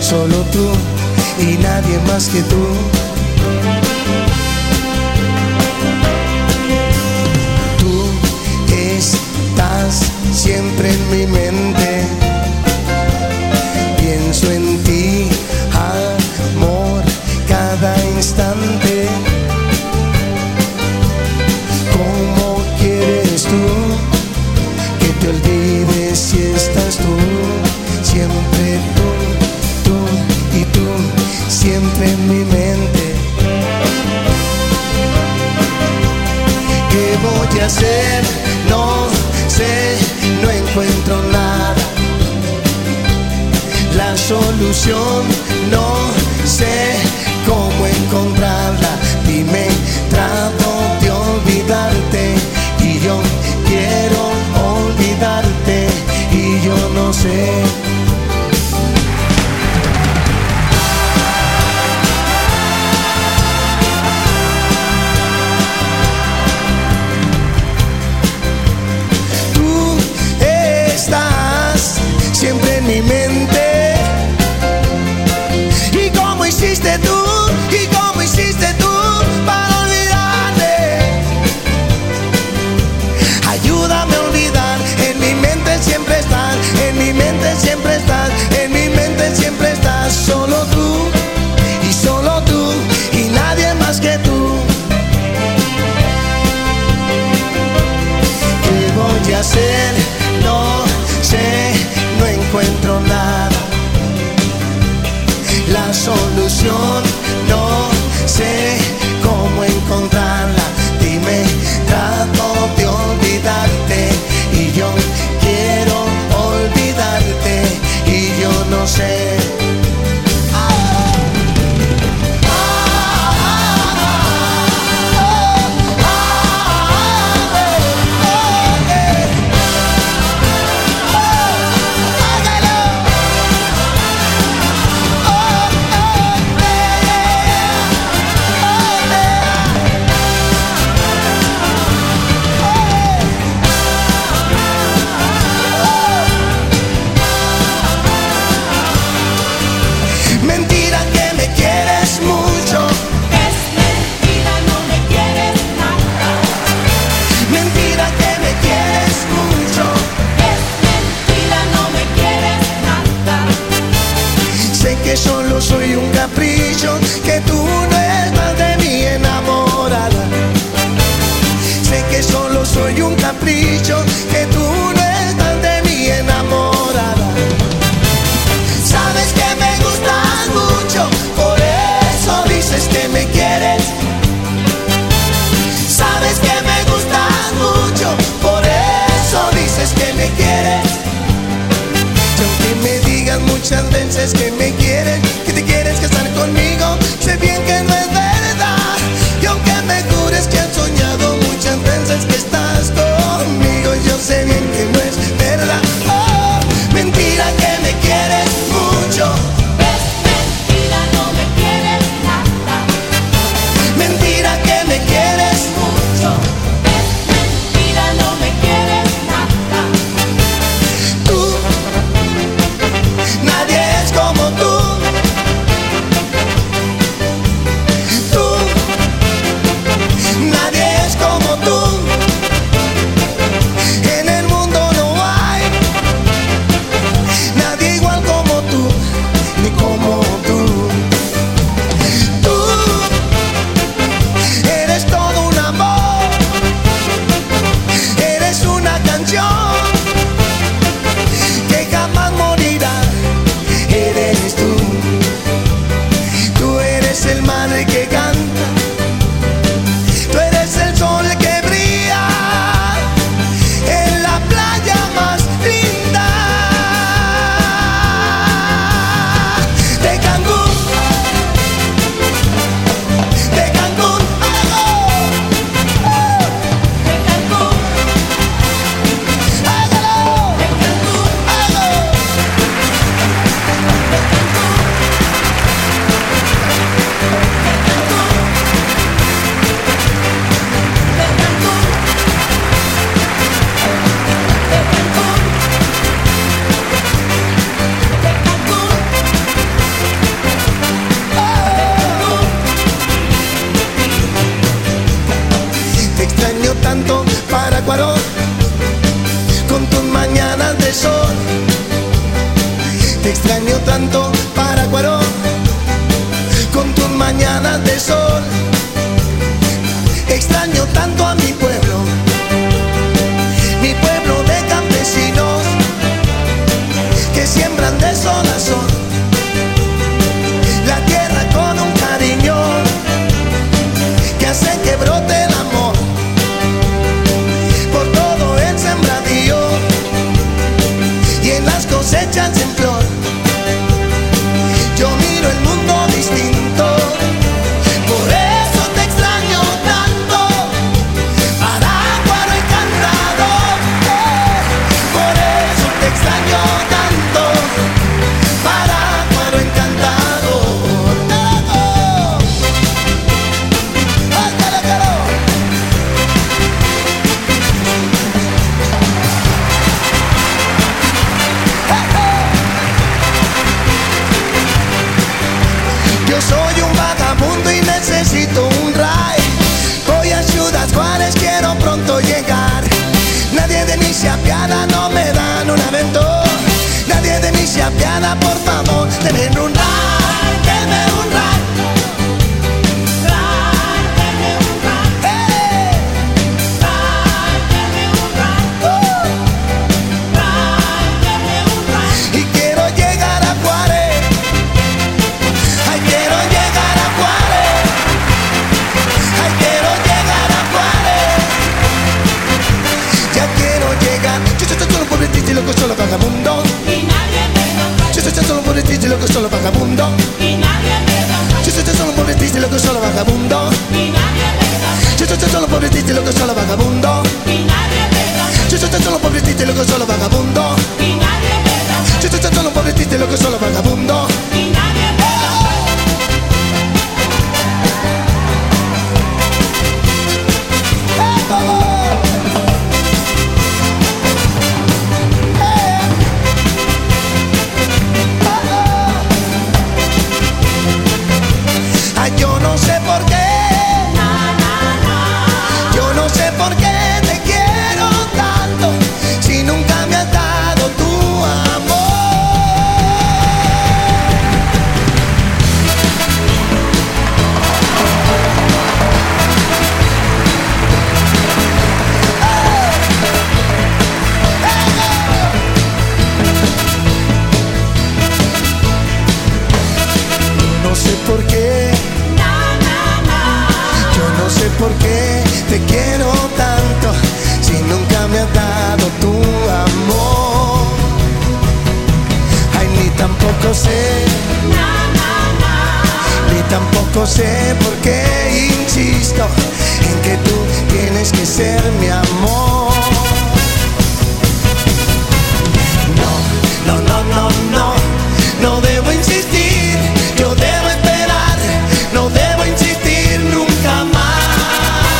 solo tú y nadie más que tú. Tú estás siempre en mi mente, pienso en ti, amor, cada instante. ¿Cómo quieres tú que te olvides si estás tú? Siempre tú y tú, siempre en mi mente. ¿Qué voy a hacer? No sé, no encuentro nada. La solución no sé cómo encontrarla. Dime, trato de olvidarte y yo quiero olvidarte y yo no sé. Tú estás siempre en mi mente. ¿Y cómo hiciste tú? ¿Y cómo hiciste tú para olvidarme? Ayúdame a olvidar. En mi mente siempre estás, en mi mente siempre estás, en mi mente siempre estás. Solo tú y nadie más que tú. ¿Qué voy a hacer? No sé, no encuentro nada. La solución no sé cómo encontrarla. Dime, trato de olvidarte y yo quiero olvidarte y yo no sé. Parácuaro, con tus mañanas de sol. Te extraño tanto, Parácuaro, con tus mañanas de sol. Extraño tanto a mi pueblo de campesinos que siembran de sol a sol la tierra con un cariño que hace que brote el amor por todo el sembradío y en las cosechas en flor. Yo miro el mundo distinto, por eso te extraño tanto, Parácuaro encantado. Por eso te extraño tanto, Parácuaro encantado. Yo soy un vagabundo y necesito un ride. Voy a Ciudad Juárez, quiero pronto llegar. Nadie de mí se apiada, no me dan un aventón. Nadie de mí se apiada, por favor, denme un ride, denme un ride. Denme un ride. Hey. Denme un ride. Denme un ride. Y quiero llegar a Juárez. Ay, quiero llegar a Juárez. Ay, quiero llegar a Juárez. Ya quiero llegar. Yo soy solo un pobrecito y loco, solo vagabundo. Y nadie me da. Yo soy solo un pobrecito y loco, solo vagabundo. Y nadie me da. Yo soy solo un pobrecito y loco, solo vagabundo. Y nadie me da. Yo soy solo un pobrecito y loco, solo vagabundo. Y nadie me da. Yo soy solo un pobrecito y loco, solo vagabundo. Y nadie me da. Yo soy solo un pobrecito y loco, solo vagabundo. Y nadie me da. Ay, yo no sé por qué. Yo no sé por qué te quiero tanto si nunca me has dado tu amor. No sé por qué. Yo no sé por qué te quiero tanto si nunca me has dado tu amor. Ay, ni tampoco sé, ni tampoco sé por qué insisto en que tú tienes que ser mi amor. No, no, no, no, no, no debo insistir, yo debo esperar, no debo insistir nunca más.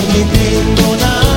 ni tengo nada.